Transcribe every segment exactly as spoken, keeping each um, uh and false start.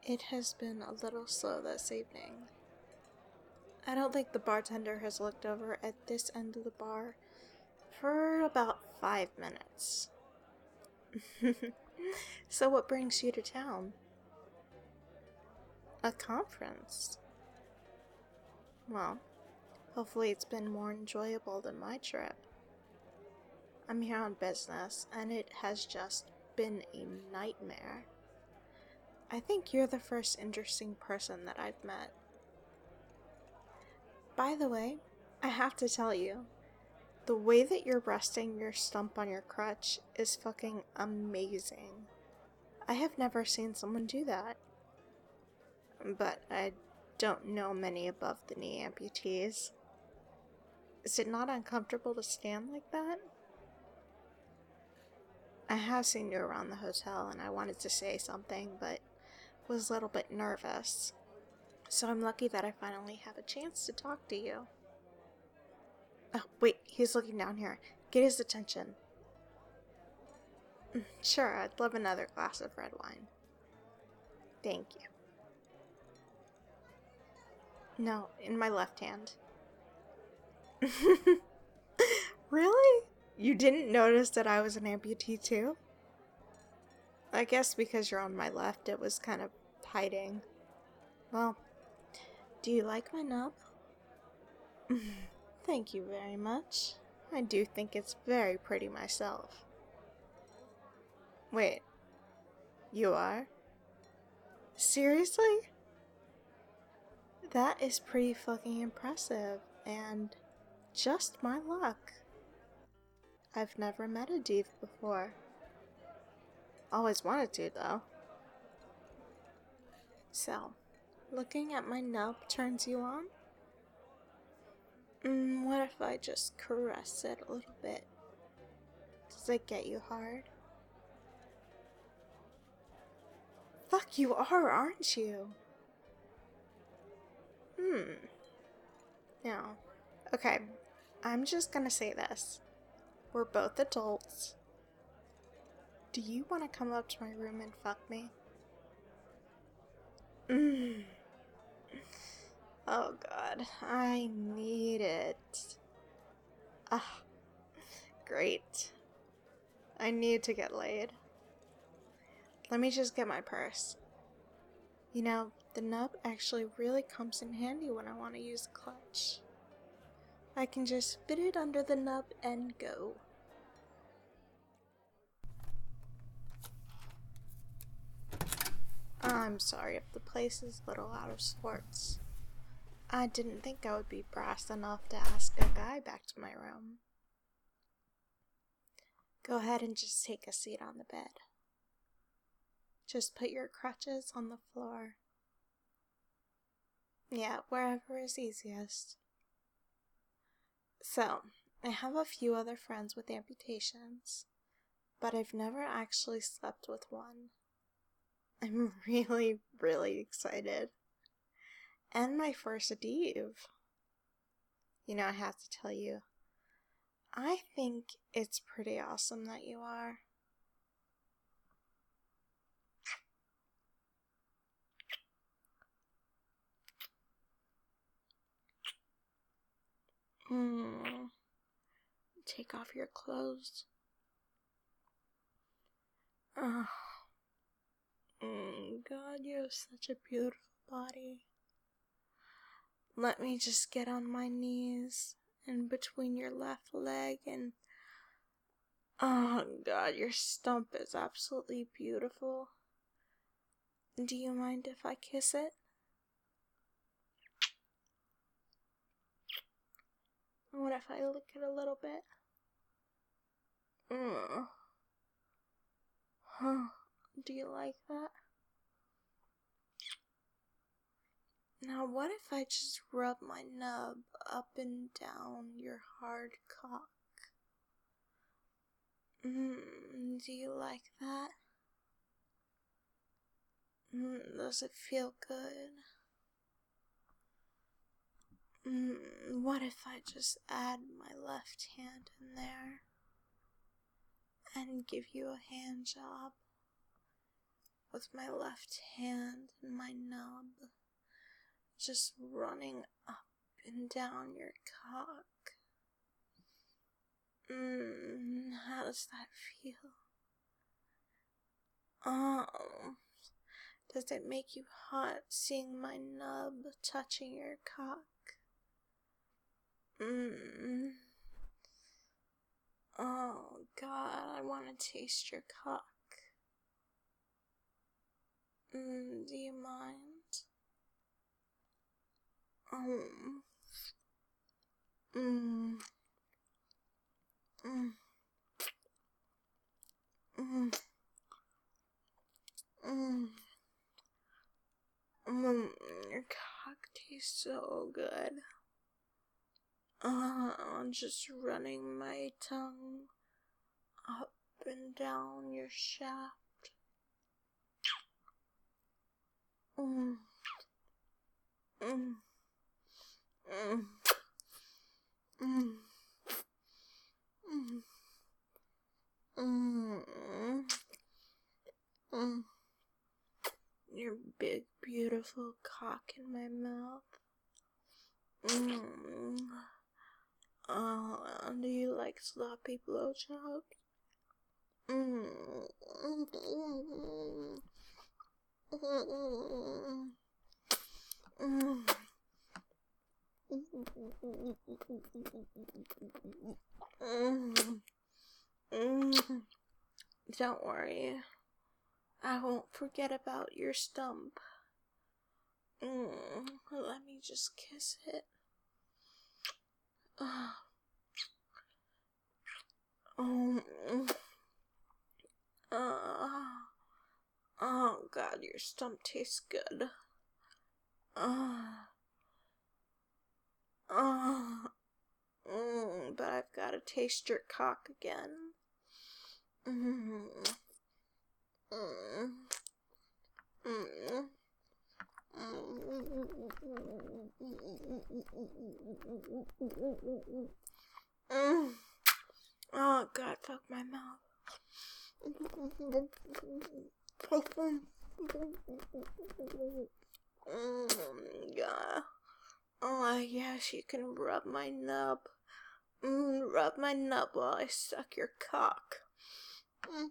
It has been a little slow this evening. I don't think the bartender has looked over at this end of the bar for about five minutes. So what brings you to town? A conference? Well, hopefully it's been more enjoyable than my trip. I'm here on business, and it has just been a nightmare. I think you're the first interesting person that I've met. By the way, I have to tell you, the way that you're resting your stump on your crutch is fucking amazing. I have never seen someone do that. But I don't know many above the knee amputees. Is it not uncomfortable to stand like that? I have seen you around the hotel and I wanted to say something, but was a little bit nervous. So I'm lucky that I finally have a chance to talk to you. Oh, wait, he's looking down here. Get his attention. Sure, I'd love another glass of red wine. Thank you. No, in my left hand. Really? You didn't notice that I was an amputee too? I guess because you're on my left, it was kind of hiding. Well, do you like my nub? Thank you very much. I do think it's very pretty myself. Wait, you are? Seriously? That is pretty fucking impressive, and just my luck. I've never met a diva before. Always wanted to, though. So, looking at my nub turns you on? Mm, what if I just caress it a little bit? Does it get you hard? Fuck, you are, aren't you? Hmm. Now, okay, I'm just gonna say this. We're both adults. Do you want to come up to my room and fuck me? Mm. Oh god, I need it. Ah, great. I need to get laid. Let me just get my purse. You know, the nub actually really comes in handy when I want to use the clutch. I can just fit it under the nub and go. I'm sorry if the place is a little out of sorts. I didn't think I would be brass enough to ask a guy back to my room. Go ahead and just take a seat on the bed. Just put your crutches on the floor. Yeah, wherever is easiest. So, I have a few other friends with amputations, but I've never actually slept with one. I'm really, really excited. And my first div. You know, I have to tell you, I think it's pretty awesome that you are. Hmm. Take off your clothes. Oh. Mm, God, you have such a beautiful body. Let me just get on my knees in between your left leg and... Oh, God, your stump is absolutely beautiful. Do you mind if I kiss it? What if I lick it a little bit? Mm. Huh. Do you like that? Now, what if I just rub my nub up and down your hard cock? Mm, do you like that? Mm, does it feel good? Mm, what if I just add my left hand in there and give you a hand job with my left hand and my nub. Just running up and down your cock. Mmm, how does that feel? Oh, does it make you hot seeing my nub touching your cock? Mmm. Oh, God, I want to taste your cock. Mmm, do you mind? Um. Mmm. Mmm. Mmm. Mmm. Mmm. Your cock tastes so good. Uh, I'm just running my tongue up and down your shaft. Mmm. Mmm. Mmm. Mmm. Mmm. Mmm. Mmm. Your big, beautiful cock in my mouth. Mmm. Oh, do you like sloppy blowjobs? Mmm. Mmm. Mmm. Mm. Mm. Don't worry, I won't forget about your stump. Mm. Let me just kiss it. Oh. Oh. Uh. Oh God, your stump tastes good. Oh. Oh. Mm, but I've got to taste your cock again. Mm. Mm. Mm. Mm. Oh God, fuck my mouth. Mm, God. Oh yes, you can rub my nub. Mm, rub my nub while I suck your cock. Mm.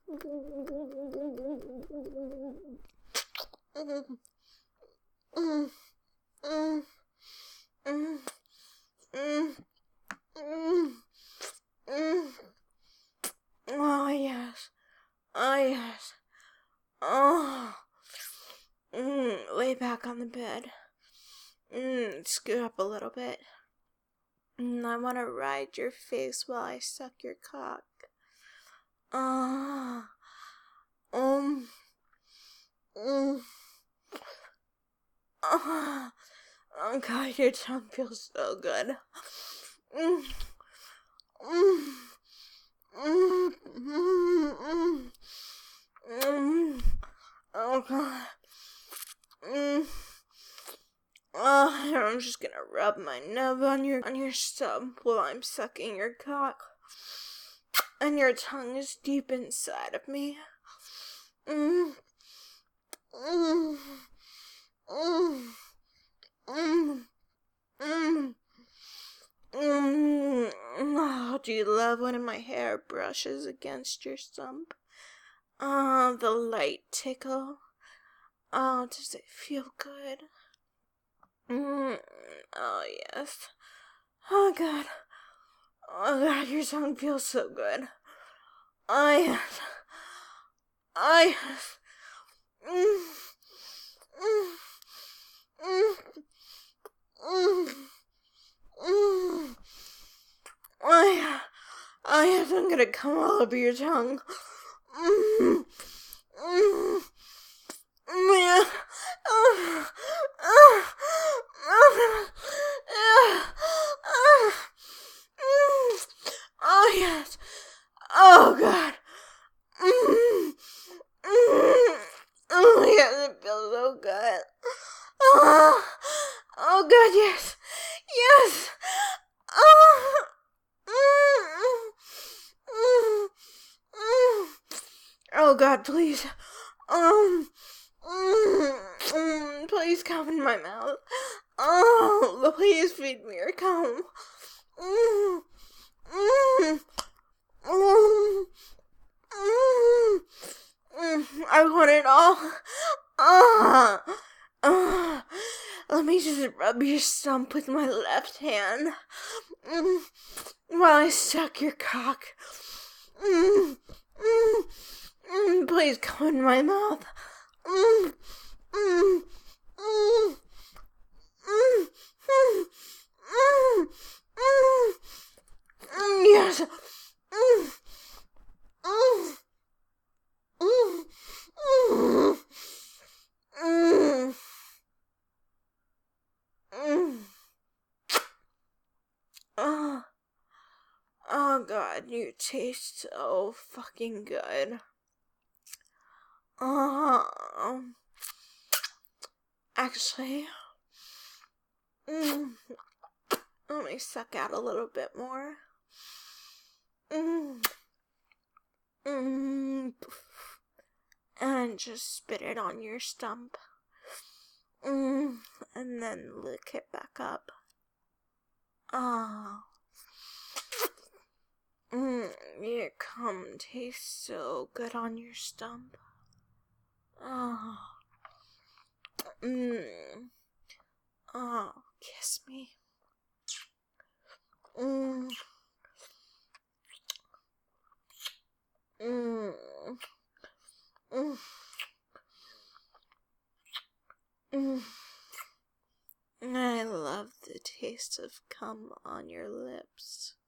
Mm. Mm. Mm. Mm. Mm. Mm. Mm. Oh yes. Oh yes. Oh. Mm. Lay back on the bed. Mm. Scoot up a little bit. Mm. I want to ride your face while I suck your cock. Ah. Uh, um. Mm. Oh. Oh God, your tongue feels so good. Mm. Mm. Mm. Mm. Mm. Oh God. Mm. Oh, I'm just gonna rub my nub on your on your stump while I'm sucking your cock. And your tongue is deep inside of me. Mm. Mm. Mm. Mm. Mm. Mm. Oh, do you love when my hair brushes against your stump? Oh, the light tickle. Oh, does it feel good? Mm. Oh, yes. Oh, God. Oh, God, your tongue feels so good. Oh, yes. Oh, yes. Mm. Mm. Mm. Mm. Mm. Oh, yeah. Oh, yes, I'm gonna come all over your tongue. Mm. Mm. Mm. Oh. Oh. Oh. Oh, yes. Oh, God. Mm. Mm. Oh, yes, it feels so good. Oh, oh God, yes. Yes. Oh. Mm. Mm. Mm. Oh, God, please. Um. Mm. please come in my mouth. Oh, please feed me or come. Mm, mm, mm, mm, mm. I want it all. Ah, ah. Let me just rub your stump with my left hand mm, while I suck your cock. Mm, mm, mm. Please come in my mouth. Mm, mm, mm. Mm, mm, mm, mm, mm, yes. Mm, mm, mm, mm, mm, mm. Oh, oh God, you taste so fucking good. Oh, actually, mm, let me suck out a little bit more. Mm, mm, and just spit it on your stump. Mm, and then lick it back up. Ah. Oh. Mm, your cum tastes so good on your stump. Ah. Oh. Mm. Oh, kiss me. Mm. Mm. Mm. Mm. I love the taste of cum on your lips.